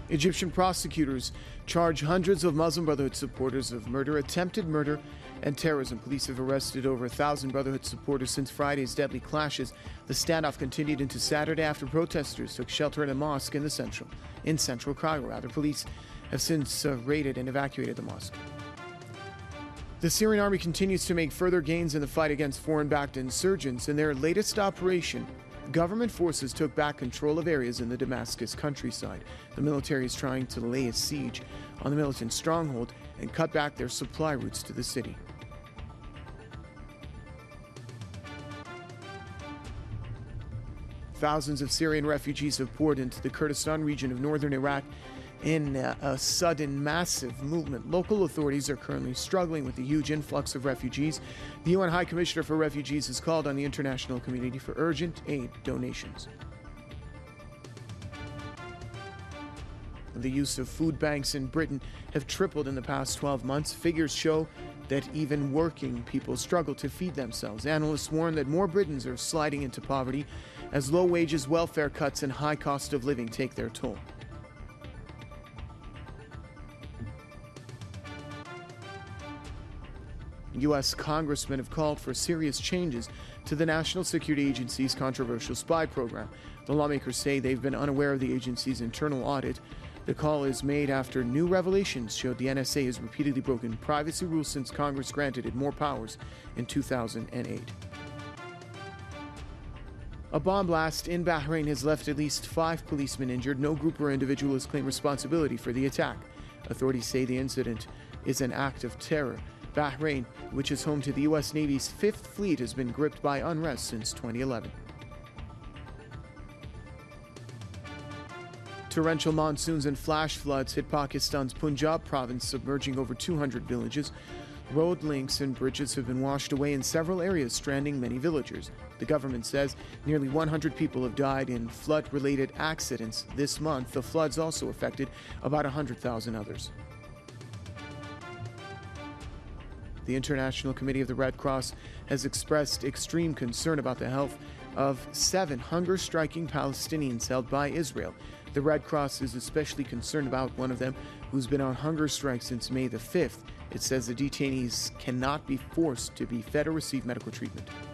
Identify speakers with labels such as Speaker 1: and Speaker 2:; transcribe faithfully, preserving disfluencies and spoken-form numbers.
Speaker 1: Egyptian prosecutors charge hundreds of Muslim Brotherhood supporters of murder, attempted murder, and terrorism. Police have arrested over a thousand Brotherhood supporters since Friday's deadly clashes. The standoff continued into Saturday after protesters took shelter in a mosque in the central, in central Cairo. Rather, police have since uh, raided and evacuated the mosque. The Syrian army continues to make further gains in the fight against foreign-backed insurgents. In their latest operation, government forces took back control of areas in the Damascus countryside. The military is trying to lay a siege on the militant stronghold and cut back their supply routes to the city. Thousands of Syrian refugees have poured into the Kurdistan region of northern Iraq in a, a sudden, massive movement. Local authorities are currently struggling with the huge influx of refugees. The U N High Commissioner for Refugees has called on the international community for urgent aid donations. The use of food banks in Britain have tripled in the past twelve months. Figures show that even working people struggle to feed themselves. Analysts warn that more Britons are sliding into poverty as low wages, welfare cuts, and high cost of living take their toll. U S congressmen have called for serious changes to the National Security Agency's controversial spy program. The lawmakers say they've been unaware of the agency's internal audit. The call is made after new revelations showed the N S A has repeatedly broken privacy rules since Congress granted it more powers in two thousand eight. A bomb blast in Bahrain has left at least five policemen injured. No group or individual has claimed responsibility for the attack. Authorities say the incident is an act of terror. Bahrain, which is home to the U S Navy's Fifth Fleet, has been gripped by unrest since twenty eleven. Torrential monsoons and flash floods hit Pakistan's Punjab province, submerging over two hundred villages. Road links and bridges have been washed away in several areas, stranding many villagers. The government says nearly one hundred people have died in flood-related accidents this month. The floods also affected about one hundred thousand others. The International Committee of the Red Cross has expressed extreme concern about the health of seven hunger-striking Palestinians held by Israel. The Red Cross is especially concerned about one of them who's been on hunger strike since May the fifth. It says the detainees cannot be forced to be fed or receive medical treatment.